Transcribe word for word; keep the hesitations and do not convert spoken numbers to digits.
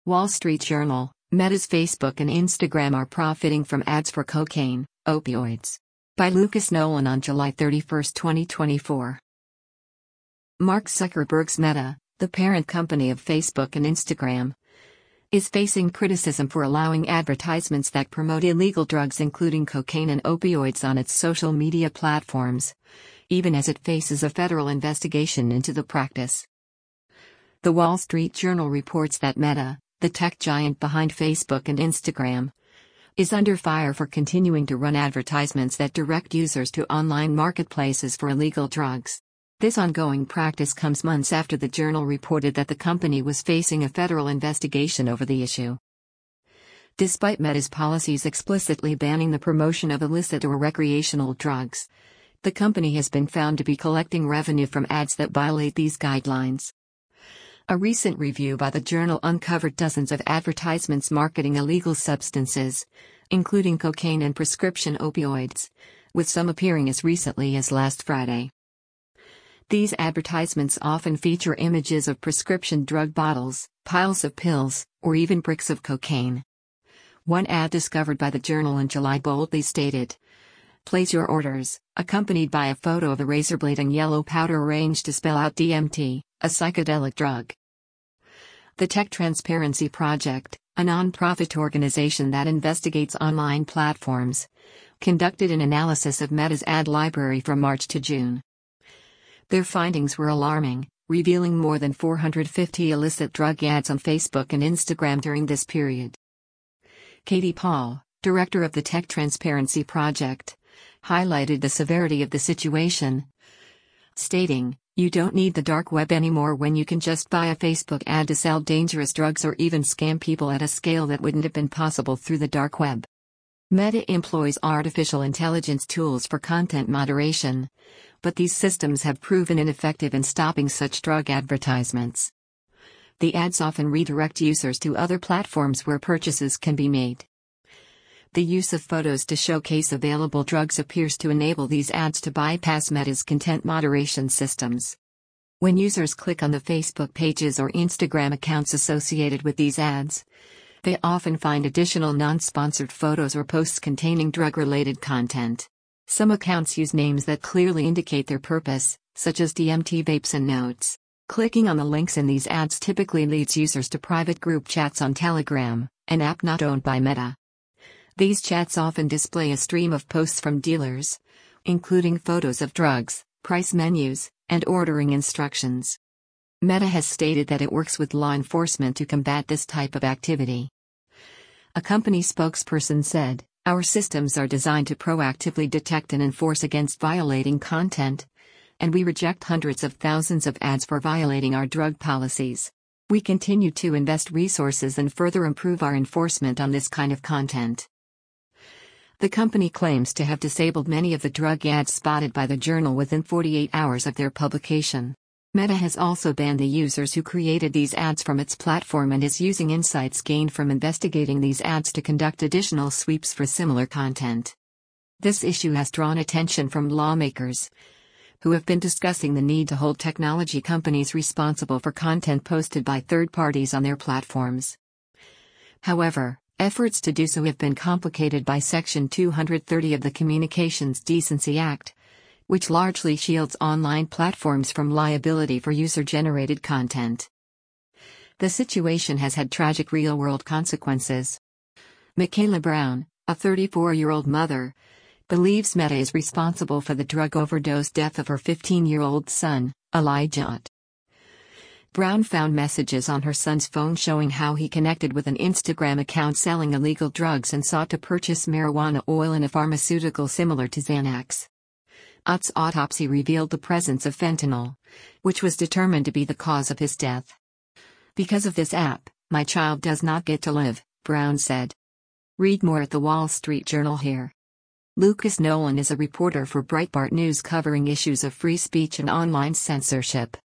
Wall Street Journal, Meta's Facebook and Instagram are profiting from ads for cocaine, opioids. By Lucas Nolan on July thirty-first, twenty twenty-four. Mark Zuckerberg's Meta, the parent company of Facebook and Instagram, is facing criticism for allowing advertisements that promote illegal drugs including cocaine and opioids on its social media platforms, even as it faces a federal investigation into the practice. The Wall Street Journal reports that Meta, the tech giant behind Facebook and Instagram, is under fire for continuing to run advertisements that direct users to online marketplaces for illegal drugs. This ongoing practice comes months after the Journal reported that the company was facing a federal investigation over the issue. Despite Meta's policies explicitly banning the promotion of illicit or recreational drugs, the company has been found to be collecting revenue from ads that violate these guidelines. A recent review by the Journal uncovered dozens of advertisements marketing illegal substances, including cocaine and prescription opioids, with some appearing as recently as last Friday. These advertisements often feature images of prescription drug bottles, piles of pills, or even bricks of cocaine. One ad discovered by the Journal in July boldly stated, "Place your orders," accompanied by a photo of a razor blade and yellow powder arranged to spell out D M T, a psychedelic drug. The Tech Transparency Project, a non-profit organization that investigates online platforms, conducted an analysis of Meta's ad library from March to June. Their findings were alarming, revealing more than four hundred fifty illicit drug ads on Facebook and Instagram during this period. Katie Paul, director of the Tech Transparency Project, highlighted the severity of the situation, stating, "You don't need the dark web anymore when you can just buy a Facebook ad to sell dangerous drugs or even scam people at a scale that wouldn't have been possible through the dark web." Meta employs artificial intelligence tools for content moderation, but these systems have proven ineffective in stopping such drug advertisements. The ads often redirect users to other platforms where purchases can be made. The use of photos to showcase available drugs appears to enable these ads to bypass Meta's content moderation systems. When users click on the Facebook pages or Instagram accounts associated with these ads, they often find additional non-sponsored photos or posts containing drug-related content. Some accounts use names that clearly indicate their purpose, such as D M T vapes and notes. Clicking on the links in these ads typically leads users to private group chats on Telegram, an app not owned by Meta. These chats often display a stream of posts from dealers, including photos of drugs, price menus, and ordering instructions. Meta has stated that it works with law enforcement to combat this type of activity. A company spokesperson said, "Our systems are designed to proactively detect and enforce against violating content, and we reject hundreds of thousands of ads for violating our drug policies. We continue to invest resources and further improve our enforcement on this kind of content." The company claims to have disabled many of the drug ads spotted by the Journal within forty-eight hours of their publication. Meta has also banned the users who created these ads from its platform and is using insights gained from investigating these ads to conduct additional sweeps for similar content. This issue has drawn attention from lawmakers, who have been discussing the need to hold technology companies responsible for content posted by third parties on their platforms. However, efforts to do so have been complicated by Section two hundred thirty of the Communications Decency Act, which largely shields online platforms from liability for user-generated content. The situation has had tragic real-world consequences. Michaela Brown, a thirty-four-year-old mother, believes Meta is responsible for the drug overdose death of her fifteen-year-old son, Elijah. Brown found messages on her son's phone showing how he connected with an Instagram account selling illegal drugs and sought to purchase marijuana oil and a pharmaceutical similar to Xanax. Ott's autopsy revealed the presence of fentanyl, which was determined to be the cause of his death. "Because of this app, my child does not get to live," Brown said. Read more at the Wall Street Journal here. Lucas Nolan is a reporter for Breitbart News covering issues of free speech and online censorship.